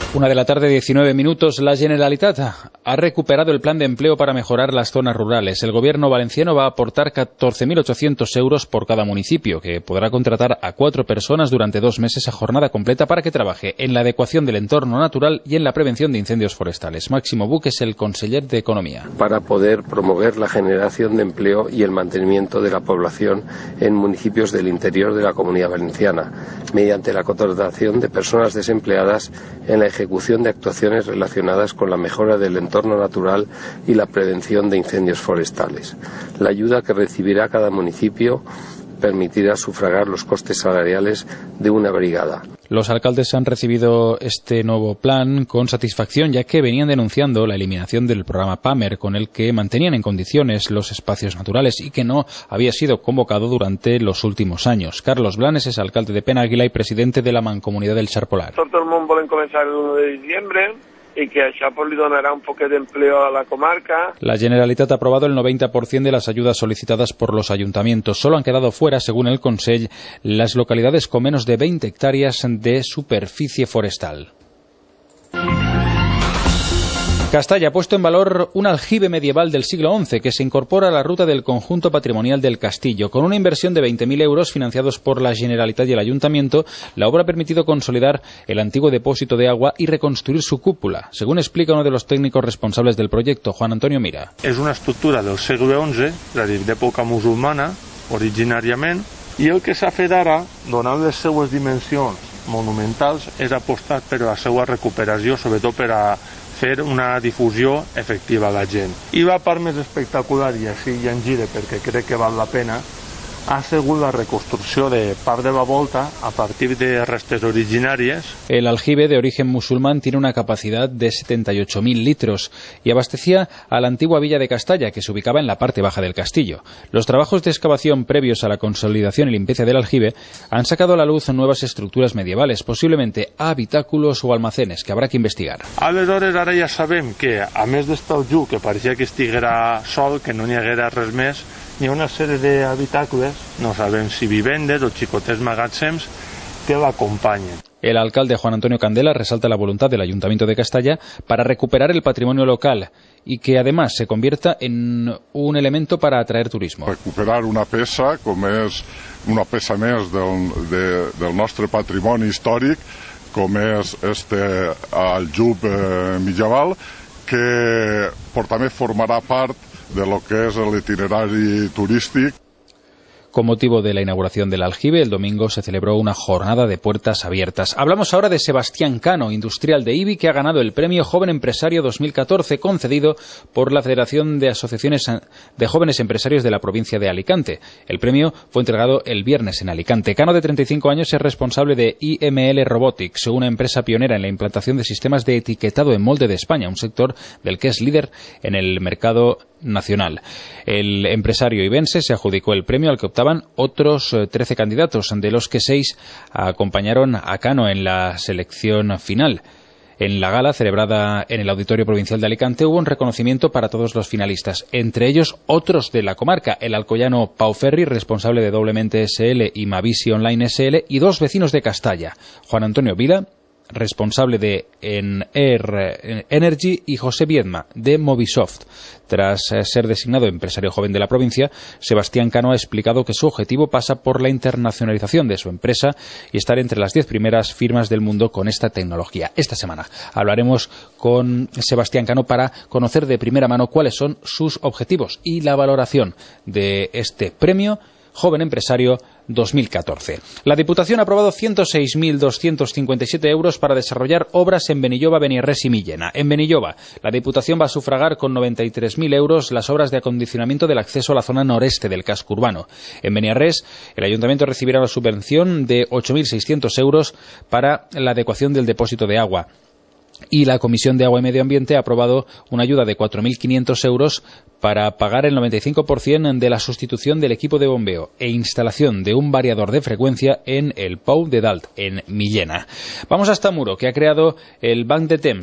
1:19 p.m. La Generalitat ha recuperado el plan de empleo para mejorar las zonas rurales. El gobierno valenciano va a aportar 14.800 euros por cada municipio, que podrá contratar a 4 personas durante 2 meses a jornada completa para que trabaje en la adecuación del entorno natural y en la prevención de incendios forestales. Máximo Buch es el conseller de Economía. Para poder promover la generación de empleo y el mantenimiento de la población en municipios del interior de la Comunidad Valenciana, mediante la contratación de personas desempleadas en la ejecución de actuaciones relacionadas con la mejora del entorno natural y la prevención de incendios forestales. La ayuda que recibirá cada municipio permitirá sufragar los costes salariales de una brigada. Los alcaldes han recibido este nuevo plan con satisfacción, ya que venían denunciando la eliminación del programa PAMER, con el que mantenían en condiciones los espacios naturales y que no había sido convocado durante los últimos años. Carlos Blanes es alcalde de Penàguila y presidente de la Mancomunitat del Xarpolar. Tot el món volen començar el 1 de diciembre y que això li donará un poco de empleo a la comarca. La Generalitat ha aprobado el 90% de las ayudas solicitadas por los ayuntamientos. Solo han quedado fuera, según el Consell, las localidades con menos de 20 hectáreas de superficie forestal. Castalla ha puesto en valor un aljibe medieval del siglo XI que se incorpora a la ruta del conjunto patrimonial del castillo. Con una inversión de 20.000 euros financiados por la Generalitat y el Ayuntamiento, la obra ha permitido consolidar el antiguo depósito de agua y reconstruir su cúpula, según explica uno de los técnicos responsables del proyecto, Juan Antonio Mira. És una estructura del segle XI, és a dir, d'època musulmana, originàriament, i el que s'ha fet ara, donant les seues dimensions monumentals, és apostar per a la seva recuperació, sobretot per a fer una difusió efectiva a la gent. I la part més espectacular, i així ja en gire perquè crec que val la pena, ha sigut la reconstrucció de part de la volta a partir de restes originàries. El aljibe, de origen musulmán, tiene una capacidad de 78.000 litros y abastecía a la antigua villa de Castalla, que se ubicaba en la parte baja del castillo. Los trabajos de excavación previos a la consolidación y limpieza del aljibe han sacado a la luz nuevas estructuras medievales, posiblemente habitáculos o almacenes, que habrá que investigar. Aleshores, ara ja sabem que, a més d'estar el lluc, que pareixia que estiguera sol, que no n'hi haguera res més, hi ha una sèrie d'habitacles, no sabem si vivendes o xicotets magatzems, que l'acompanyen. El alcalde Juan Antonio Candela resalta la voluntad del Ayuntamiento de Castalla para recuperar el patrimonio local y que además se convierta en un elemento para atraer turismo. Recuperar una peça com és una peça més del nostre patrimoni històric, com és el jub medieval, que també formarà part de lo que es el itinerario turístico. Con motivo de la inauguración del aljibe, el domingo se celebró una jornada de puertas abiertas. Hablamos ahora de Sebastián Cano, industrial de IBI, que ha ganado el premio Joven Empresario 2014, concedido por la Federación de Asociaciones de Jóvenes Empresarios de la provincia de Alicante. El premio fue entregado el viernes en Alicante. Cano, de 35 años, es responsable de IML Robotics, una empresa pionera en la implantación de sistemas de etiquetado en molde de España, un sector del que es líder en el mercado nacional. El empresario ibense se adjudicó el premio, al que optaban otros 13 candidatos, de los que 6 acompañaron a Cano en la selección final. En la gala, celebrada en el Auditorio Provincial de Alicante, hubo un reconocimiento para todos los finalistas, entre ellos otros de la comarca, el alcoyano Pau Ferri, responsable de Doblemente SL y Mavisi Online SL, y 2 vecinos de Castalla, Juan Antonio Vila, responsable de Air Energy, y José Viedma, de Movisoft. Tras ser designado empresario joven de la provincia, Sebastián Cano ha explicado que su objetivo pasa por la internacionalización de su empresa y estar entre las 10 primeras firmas del mundo con esta tecnología. Esta semana hablaremos con Sebastián Cano para conocer de primera mano cuáles son sus objetivos y la valoración de este premio Joven Empresario 2014. La Diputación ha aprobado 106.257 euros para desarrollar obras en Benilloba, Beniarrés y Millena. En Benilloba, la Diputación va a sufragar con 93.000 euros las obras de acondicionamiento del acceso a la zona noreste del casco urbano. En Beniarrés, el Ayuntamiento recibirá la subvención de 8.600 euros para la adecuación del depósito de agua. Y la Comisión de Agua y Medio Ambiente ha aprobado una ayuda de 4.500 euros para pagar el 95% de la sustitución del equipo de bombeo e instalación de un variador de frecuencia en el Pou de Dalt, en Millena. Vamos hasta Muro, que ha creado el Banc de Temps,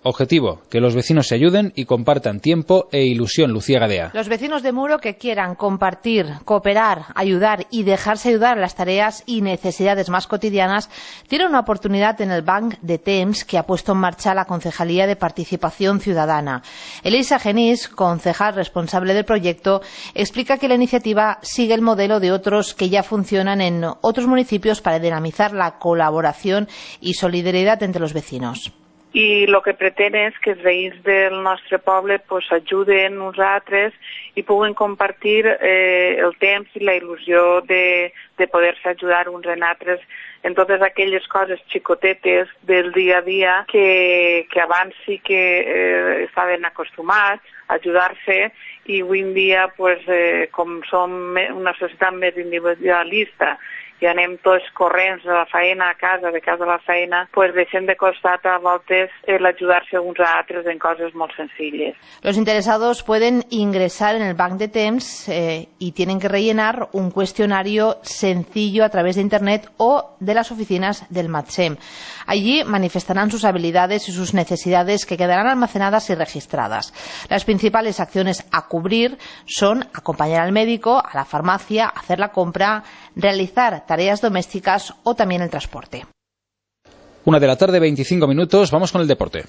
Objetivo, que los vecinos se ayuden y compartan tiempo e ilusión. Lucía Gadea. Los vecinos de Muro que quieran compartir, cooperar, ayudar y dejarse ayudar en las tareas y necesidades más cotidianas tienen una oportunidad en el Banc de Temps que ha puesto en marcha la Concejalía de Participación Ciudadana. Elisa Genís, concejal responsable del proyecto, explica que la iniciativa sigue el modelo de otros que ya funcionan en otros municipios para dinamizar la colaboración y solidaridad entre los vecinos. I el que pretén és que els veïns del nostre poble s'ajuden uns altres i puguen compartir el temps i la il·lusió de poder-se ajudar uns en altres en totes aquelles coses xicotetes del dia a dia que abans sí que estaven acostumats a ajudar-se i avui en dia, com som una societat més individualista i anem tots corrents de la feina a casa, de casa a la feina, deixem de costat a voltes l'ajudar-se uns a altres en coses molt sencilles. Los interesados pueden ingresar en el Banc de Temps y tienen que rellenar un cuestionario sencillo a través de Internet o de las oficinas del MATSEM. Allí manifestarán sus habilidades y sus necesidades que quedarán almacenadas y registradas. Las principales acciones a cubrir son acompañar al médico, a la farmacia, hacer la compra, realizar tareas domésticas o también el transporte. 1:25 p.m, vamos con el deporte.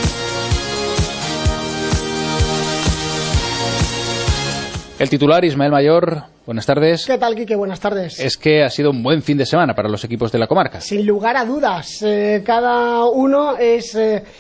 El titular, Ismael Mayor, buenas tardes. ¿Qué tal, Quique? Buenas tardes. Es que ha sido un buen fin de semana para los equipos de la comarca. Sin lugar a dudas, cada uno es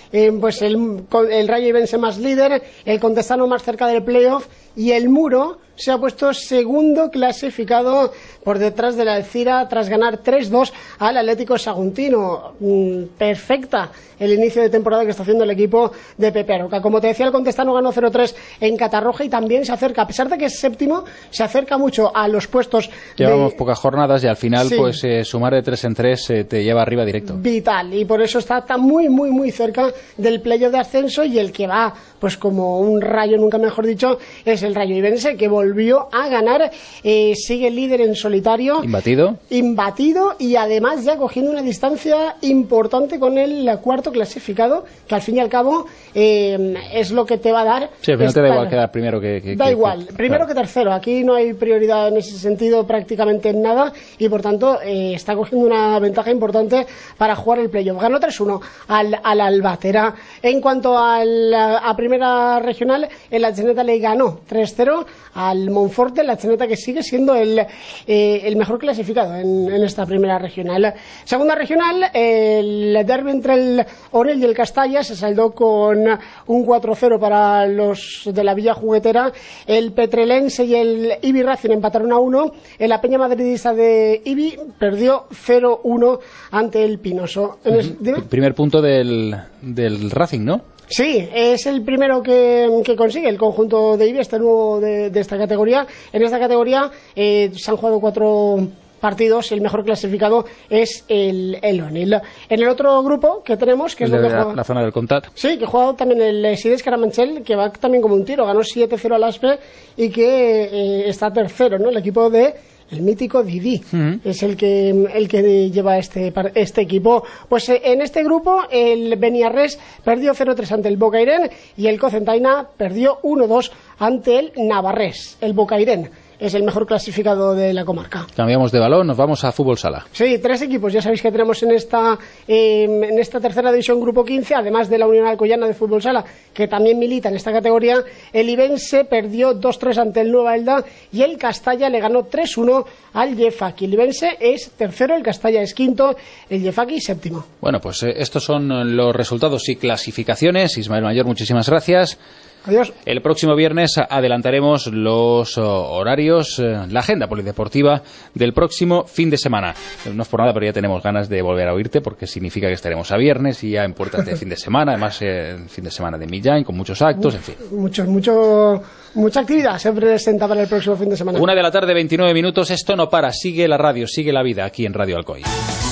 el Rayo Ibense más líder, el Contestano más cerca del playoff y el Muro se ha puesto segundo clasificado por detrás de la Alcira tras ganar 3-2 al Atlético Saguntino. Perfecta el inicio de temporada que está haciendo el equipo de Pepe Aroca. Como te decía, el Contestano ganó 0-3 en Catarroja y también se acerca, a pesar de que es séptimo, se acerca mucho a los puestos. Llevamos pocas jornadas y al final sumar de 3 en 3 te lleva arriba directo. Vital, y por eso está muy, muy, muy cerca del playoff de ascenso, y el que va como un rayo, nunca mejor dicho, es el Rayo Ibense, que volvió a ganar, sigue líder en solitario. Imbatido y además ya cogiendo una distancia importante con el cuarto clasificado, que al fin y al cabo es lo que te va a dar. Sí, al final te da igual quedar primero que da igual, primero que tercero. Aquí no hay prioridad en ese sentido prácticamente en nada y por tanto está cogiendo una ventaja importante para jugar el playoff. Ganó 3-1 al Albatera. En cuanto a primera regional, el Atzeneta le ganó 3-0 al Monforte, la Atzeneta que sigue siendo el mejor clasificado en esta primera regional. Segunda regional, el derbi entre el Orell y el Castalla se saldó con un 4-0 para los de la Villa Juguetera. El Petrelense y el Ibi Racing empataron a 1. La Peña Madridista de Ibi perdió 0-1 ante el Pinoso. El primer punto del Racing, ¿no? Sí, es el primero que consigue el conjunto de Ibi, este nuevo de esta categoría. En esta categoría se han jugado 4 partidos y el mejor clasificado es el Onil. En el otro grupo que tenemos, que es lo que juega la zona del Contat. Sí, que ha jugado también el Sides Caramanchel, que va también como un tiro, ganó 7-0 al Aspe y que está tercero, ¿no? El equipo de el mítico Didi es el que lleva este equipo. Pues en este grupo el Beniarrés perdió 0-3 ante el Bocairén y el Cocentaina perdió 1-2 ante el Navarrés. El Bocairén es el mejor clasificado de la comarca. Cambiamos de balón, nos vamos a fútbol sala. Sí, 3 equipos, ya sabéis que tenemos en esta tercera división, grupo 15, además de la Unión Alcoyana de fútbol sala, que también milita en esta categoría. El Ibense perdió 2-3 ante el Nueva Elda y el Castalla le ganó 3-1 al Yefaki. El Ibense es tercero, el Castalla es quinto, el Yefaki séptimo. Bueno, pues estos son los resultados y clasificaciones. Ismael Mayor, muchísimas gracias. Adiós. El próximo viernes adelantaremos los horarios, la agenda polideportiva del próximo fin de semana. No es por nada, pero ya tenemos ganas de volver a oírte porque significa que estaremos a viernes y ya en puertas de fin de semana. Además, fin de semana de Millán con muchos actos, en fin. Mucha actividad se presenta para el próximo fin de semana. 1:29 p.m. Esto no para. Sigue la radio, sigue la vida aquí en Radio Alcoy.